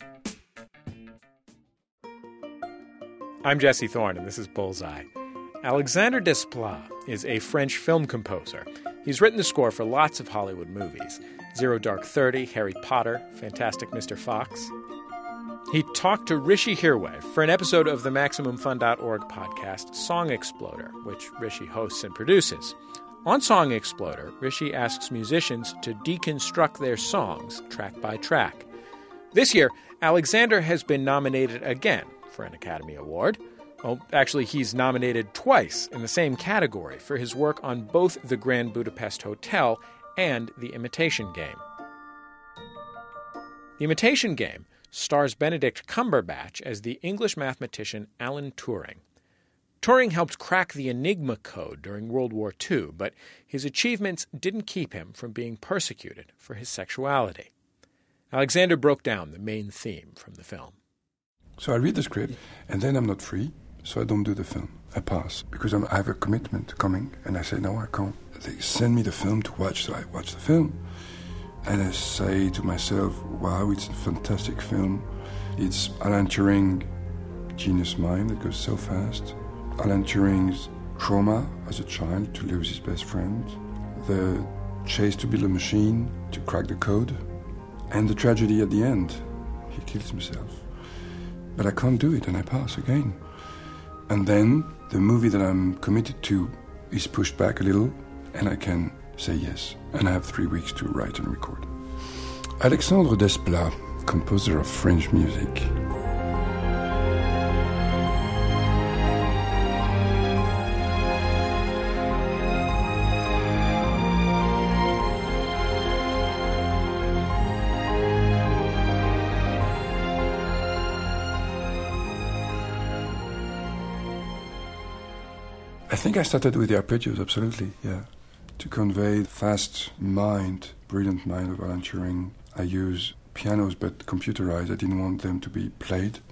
I'm Jesse Thorne, and this is Bullseye. Alexander Desplat is a French film composer. He's written the score for lots of Hollywood movies. Zero Dark 30, Harry Potter, Fantastic Mr. Fox. He talked to Rishi Hirway for an episode of the MaximumFun.org podcast, Song Exploder, which Rishi hosts and produces. On Song Exploder, Rishi asks musicians to deconstruct their songs track by track. This year, Alexander has been nominated again for an Academy Award. Well, actually, he's nominated twice in the same category for his work on both The Grand Budapest Hotel and The Imitation Game. The Imitation Game stars Benedict Cumberbatch as the English mathematician Alan Turing. Turing helped crack the Enigma code during World War II, but his achievements didn't keep him from being persecuted for his sexuality. Alexander broke down the main theme from the film. So I read the script, and then I'm not free, so I don't do the film. I pass, because I have a commitment coming, and I say, no, I can't. They send me the film to watch, so I watch the film. And I say to myself, wow, it's a fantastic film. It's Alan Turing, genius mind that goes so fast. Alan Turing's trauma as a child to lose his best friend, the chase to build a machine to crack the code, and the tragedy at the end. He kills himself. But I can't do it, and I pass again. And then the movie that I'm committed to is pushed back a little, and I can say yes. And I have 3 weeks to write and record. Alexandre Desplat, composer of French music. I think I started with the arpeggios, absolutely, yeah. To convey the fast mind, brilliant mind of Alan Turing, I use pianos but computerized. I didn't want them to be played.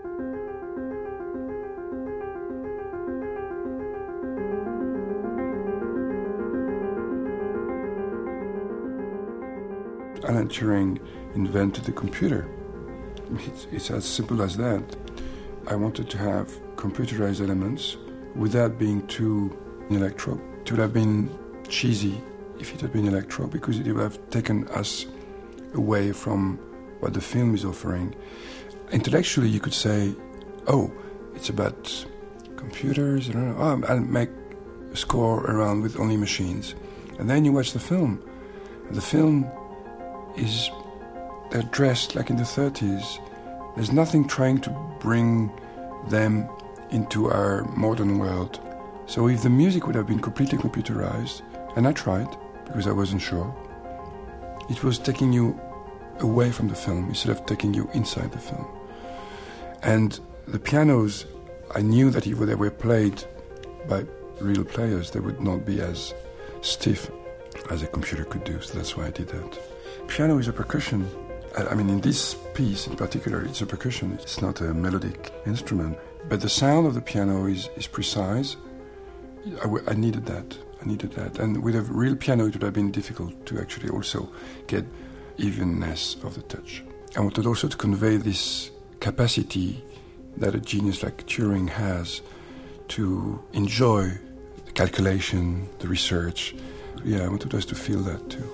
Alan Turing invented the computer. It's as simple as that. I wanted to have computerized elements without being too electro. It would have been cheesy if it had been electro, because it would have taken us away from what the film is offering. Intellectually, you could say, oh, it's about computers, I'll make a score around with only machines. And then you watch the film. And the film is, they're dressed like in the 30s. There's nothing trying to bring them into our modern world. So if the music would have been completely computerized, and I tried because I wasn't sure, it was taking you away from the film instead of taking you inside the film. And the pianos, I knew that if they were played by real players, they would not be as stiff as a computer could do, so that's why I did that. Piano is a percussion. I mean, in this piece in particular, it's a percussion. It's not a melodic instrument. But the sound of the piano is precise. I needed that. And with a real piano, it would have been difficult to actually also get evenness of the touch. I wanted also to convey this capacity that a genius like Turing has to enjoy the calculation, the research. Yeah, I wanted us to feel that too.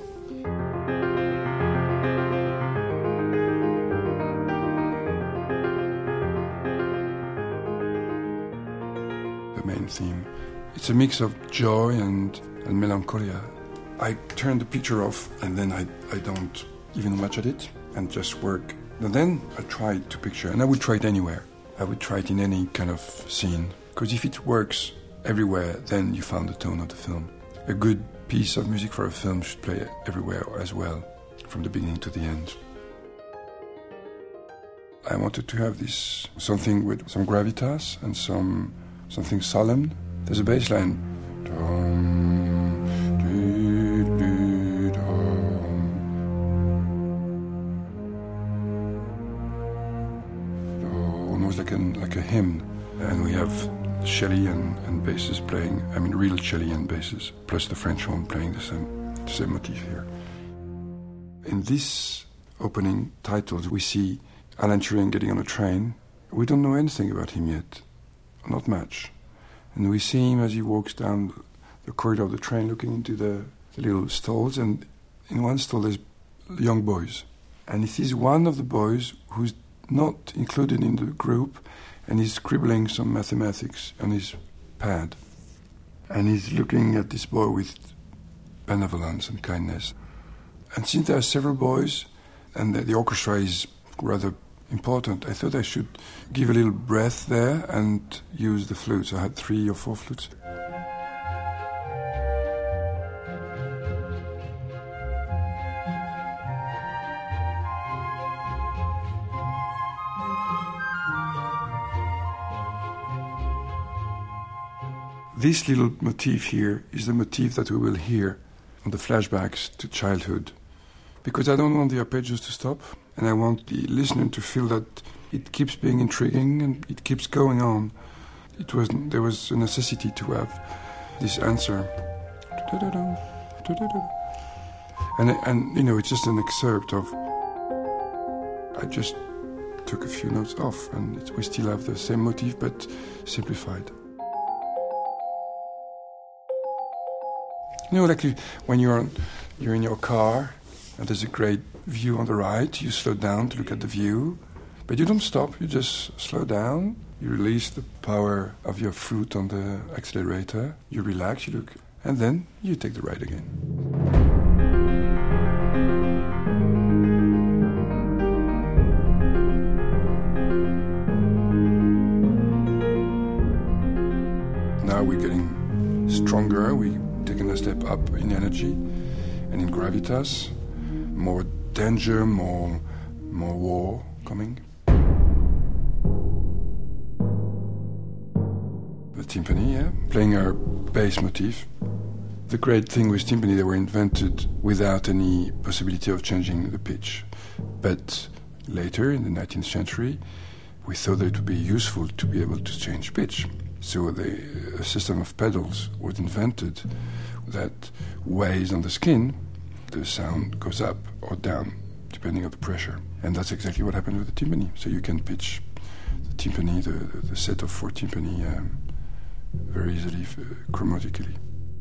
The main theme. It's a mix of joy and melancholia. I turn the picture off and then I don't even watch at it and just work. And then I try to picture, and I would try it anywhere. I would try it in any kind of scene. Because if it works everywhere, then you found the tone of the film. A good piece of music for a film should play everywhere as well, from the beginning to the end. I wanted to have this something with some gravitas and something solemn. There's a bass line. Almost like a hymn. And we have cello and basses playing, real cello and basses, plus the French horn playing the same motif here. In this opening titles, we see Alan Turing getting on a train. We don't know anything about him yet, not much. And we see him as he walks down the corridor of the train looking into the little stalls, and in one stall there's young boys. And he sees one of the boys who's not included in the group, and he's scribbling some mathematics on his pad. And he's looking at this boy with benevolence and kindness. And since there are several boys, and the orchestra is rather important, I thought I should give a little breath there and use the flutes. I had 3 or 4 flutes. This little motif here is the motif that we will hear on the flashbacks to childhood. Because I don't want the arpeggios to stop, and I want the listener to feel that it keeps being intriguing and it keeps going on. There was a necessity to have this answer. And it's just an excerpt of... I just took a few notes off, and we still have the same motif, but simplified. Like when you're in your car and there's a great view on the right, you slow down to look at the view, but you don't stop, you just slow down, you release the power of your foot on the accelerator, you relax, you look, and then you take the ride again. Now we're getting stronger, we're taking a step up in energy and in gravitas, more danger, more war coming. The timpani, yeah, playing our bass motif. The great thing with timpani, they were invented without any possibility of changing the pitch. But later, in the 19th century, we thought that it would be useful to be able to change pitch. So a system of pedals was invented that weighs on the skin. The sound goes up or down, depending on the pressure. And that's exactly what happened with the timpani. So you can pitch the timpani, the set of 4 timpani, very easily, chromatically.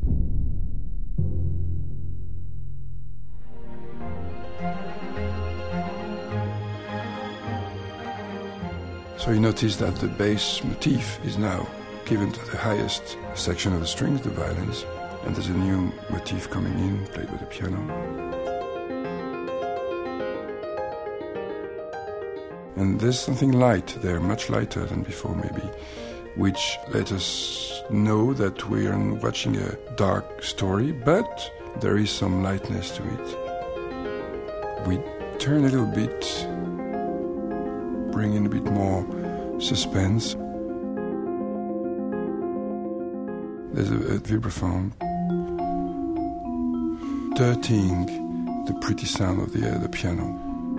So you notice that the bass motif is now given to the highest section of the strings, the violins, and there's a new motif coming in, played with the piano. And there's something light there, much lighter than before maybe, which let us know that we are watching a dark story, but there is some lightness to it. We turn a little bit, bring in a bit more suspense. There's a vibraphone dirtying the pretty sound of the piano.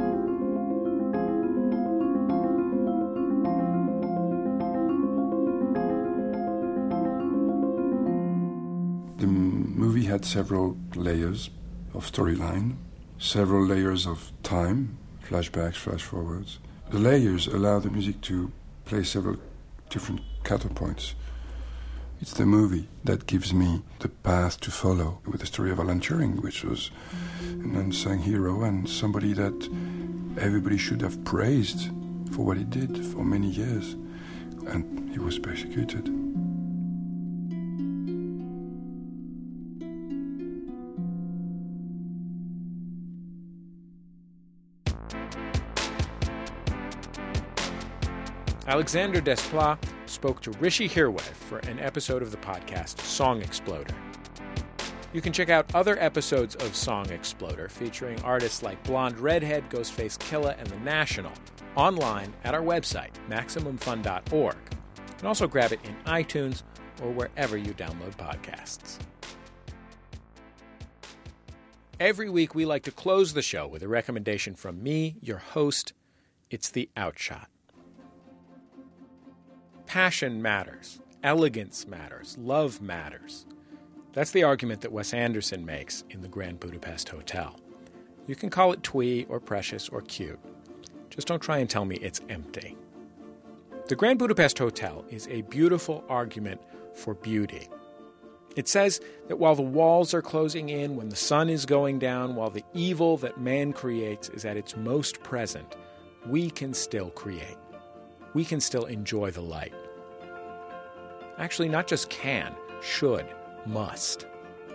The movie had several layers of storyline, several layers of time, flashbacks, flash forwards. The layers allow the music to play several different counterpoints. It's the movie that gives me the path to follow with the story of Alan Turing, which was an unsung hero and somebody that everybody should have praised for what he did for many years. And he was persecuted. Alexander Desplat spoke to Rishi Hirway for an episode of the podcast Song Exploder. You can check out other episodes of Song Exploder featuring artists like Blonde Redhead, Ghostface Killah, and The National online at our website, MaximumFun.org. You can also grab it in iTunes or wherever you download podcasts. Every week we like to close the show with a recommendation from me, your host. It's The Outshot. Passion matters. Elegance matters. Love matters. That's the argument that Wes Anderson makes in the Grand Budapest Hotel. You can call it twee or precious or cute. Just don't try and tell me it's empty. The Grand Budapest Hotel is a beautiful argument for beauty. It says that while the walls are closing in, when the sun is going down, while the evil that man creates is at its most present, we can still create. We can still enjoy the light. Actually, not just can, should, must.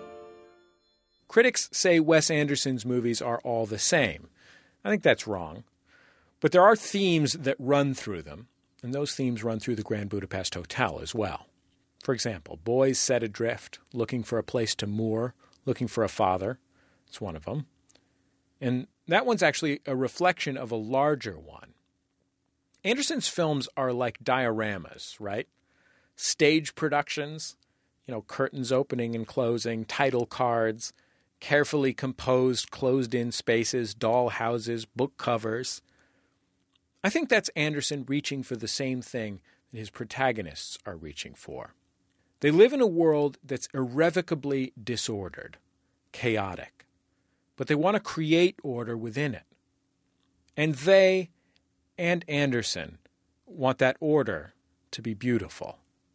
Critics say Wes Anderson's movies are all the same. I think that's wrong. But there are themes that run through them, and those themes run through the Grand Budapest Hotel as well. For example, boys set adrift, looking for a place to moor, looking for a father. It's one of them. And that one's actually a reflection of a larger one. Anderson's films are like dioramas, right? Stage productions, curtains opening and closing, title cards, carefully composed closed-in spaces, doll houses, book covers. I think that's Anderson reaching for the same thing that his protagonists are reaching for. They live in a world that's irrevocably disordered, chaotic, but they want to create order within it. And they and Anderson want that order to be beautiful.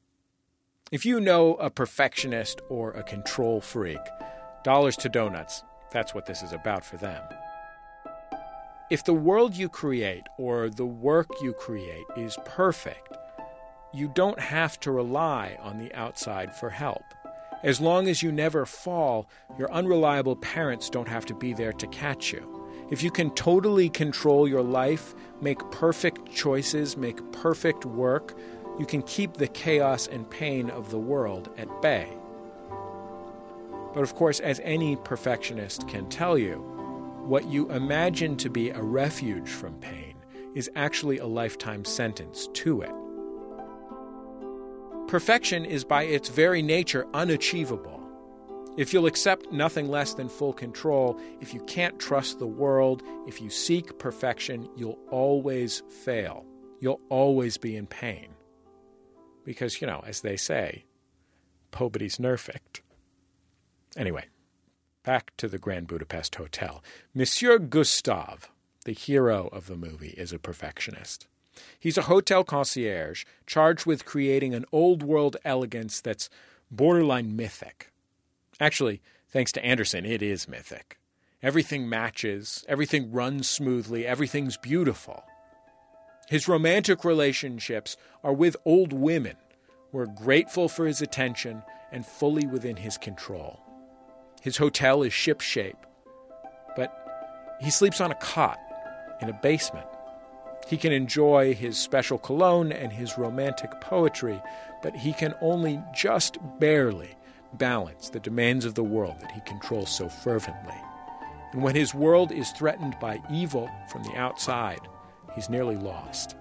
If you know a perfectionist or a control freak, dollars to donuts, that's what this is about for them. If the world you create or the work you create is perfect, you don't have to rely on the outside for help. As long as you never fall, your unreliable parents don't have to be there to catch you. If you can totally control your life, make perfect choices, make perfect work, you can keep the chaos and pain of the world at bay. But of course, as any perfectionist can tell you, what you imagine to be a refuge from pain is actually a lifetime sentence to it. Perfection is by its very nature unachievable. If you'll accept nothing less than full control, if you can't trust the world, if you seek perfection, you'll always fail. You'll always be in pain. Because, as they say, poverty's nerfect. Anyway, back to the Grand Budapest Hotel. Monsieur Gustave, the hero of the movie, is a perfectionist. He's a hotel concierge charged with creating an old-world elegance that's borderline mythic. Actually, thanks to Anderson, it is mythic. Everything matches, everything runs smoothly, everything's beautiful. His romantic relationships are with old women who are grateful for his attention and fully within his control. His hotel is ship-shape, but he sleeps on a cot in a basement. He can enjoy his special cologne and his romantic poetry, but he can only just barely balance the demands of the world that he controls so fervently. And when his world is threatened by evil from the outside, he's nearly lost.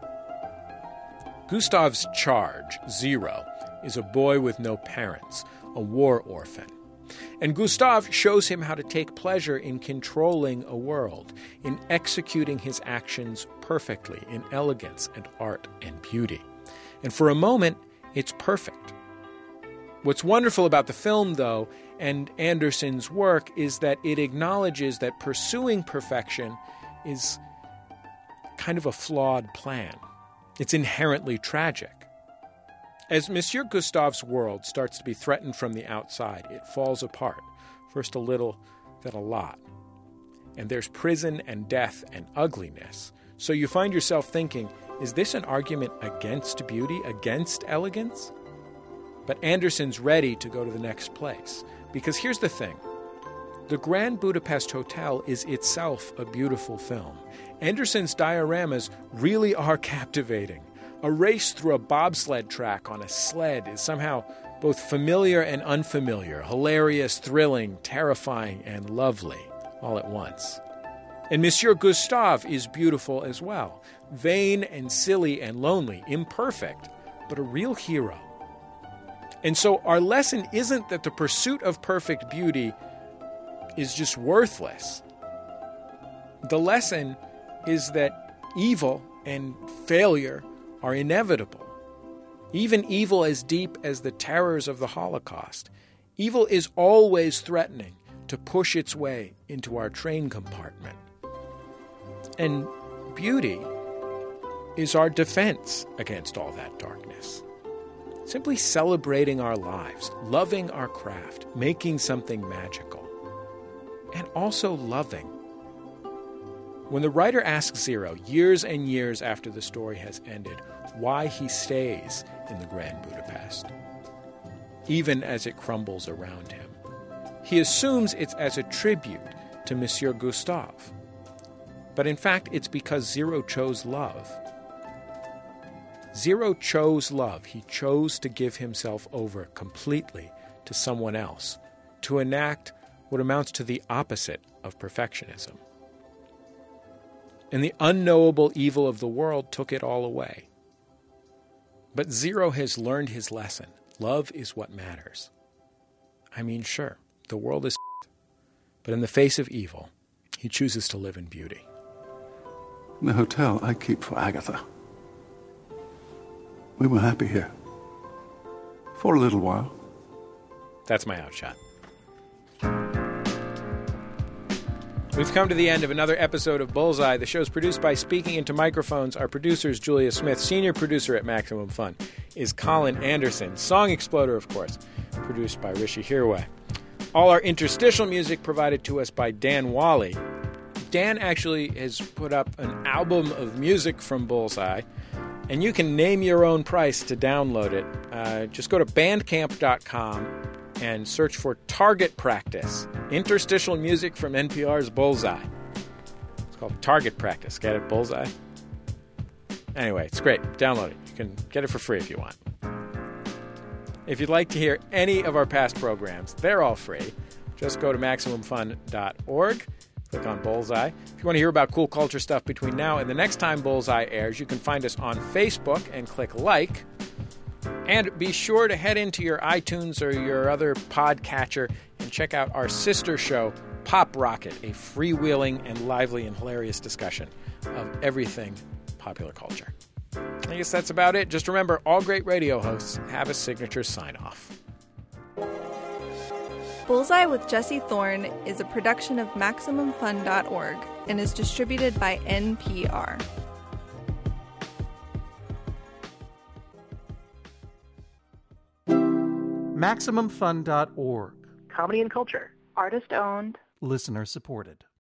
Gustav's charge, Zero, is a boy with no parents, a war orphan. And Gustav shows him how to take pleasure in controlling a world, in executing his actions perfectly, in elegance and art and beauty. And for a moment, it's perfect. What's wonderful about the film, though, and Anderson's work, is that it acknowledges that pursuing perfection is kind of a flawed plan. It's inherently tragic. As Monsieur Gustave's world starts to be threatened from the outside, it falls apart, first a little, then a lot. And there's prison and death and ugliness. So you find yourself thinking, is this an argument against beauty, against elegance? But Anderson's ready to go to the next place. Because here's the thing. The Grand Budapest Hotel is itself a beautiful film. Anderson's dioramas really are captivating. A race through a bobsled track on a sled is somehow both familiar and unfamiliar, hilarious, thrilling, terrifying, and lovely, all at once. And Monsieur Gustave is beautiful as well, vain and silly and lonely, imperfect, but a real hero. And so our lesson isn't that the pursuit of perfect beauty is just worthless. The lesson is that evil and failure are inevitable. Even evil as deep as the terrors of the Holocaust. Evil is always threatening to push its way into our train compartment. And beauty is our defense against all that darkness. Simply celebrating our lives, loving our craft, making something magical, and also loving. When the writer asks Zero, years and years after the story has ended, why he stays in the Grand Budapest, even as it crumbles around him, he assumes it's as a tribute to Monsieur Gustave. But in fact, it's because Zero chose love. Zero chose love. He chose to give himself over completely to someone else, to enact what amounts to the opposite of perfectionism. And the unknowable evil of the world took it all away. But Zero has learned his lesson. Love is what matters. I mean, sure, the world is but in the face of evil, he chooses to live in beauty. The hotel I keep for Agatha. We were happy here. For a little while. That's my outshot. We've come to the end of another episode of Bullseye. The show's produced by Speaking Into Microphones. Our producer's Julia Smith. Senior producer at Maximum Fun is Colin Anderson. Song Exploder, of course, produced by Rishi Hirway. All our interstitial music provided to us by Dan Wally. Dan actually has put up an album of music from Bullseye, and you can name your own price to download it. Just go to bandcamp.com and search for Target Practice, interstitial music from NPR's Bullseye. It's called Target Practice. Get it, Bullseye? Anyway, it's great. Download it. You can get it for free if you want. If you'd like to hear any of our past programs, they're all free. Just go to MaximumFun.org, click on Bullseye. If you want to hear about cool culture stuff between now and the next time Bullseye airs, you can find us on Facebook and click like. And be sure to head into your iTunes or your other podcatcher and check out our sister show, Pop Rocket, a freewheeling and lively and hilarious discussion of everything popular culture. I guess that's about it. Just remember, all great radio hosts have a signature sign-off. Bullseye with Jesse Thorne is a production of MaximumFun.org and is distributed by NPR. MaximumFun.org. Comedy and culture. Artist owned. Listener supported.